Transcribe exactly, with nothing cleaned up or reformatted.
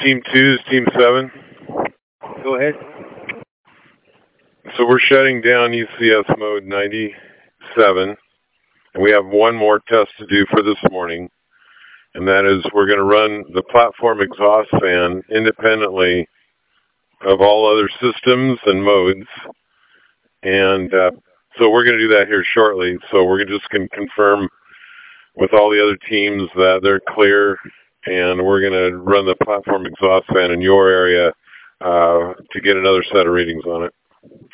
Team two is Team seven. Go ahead. So we're shutting down E C S mode ninety-seven, and we have one more test to do for this morning, and that is we're going to run the platform exhaust fan independently of all other systems and modes, and uh, so we're going to do that here shortly. So we're just going to confirm with all the other teams that they're clear, and we're going to run the platform exhaust fan in your area uh, to get another set of readings on it.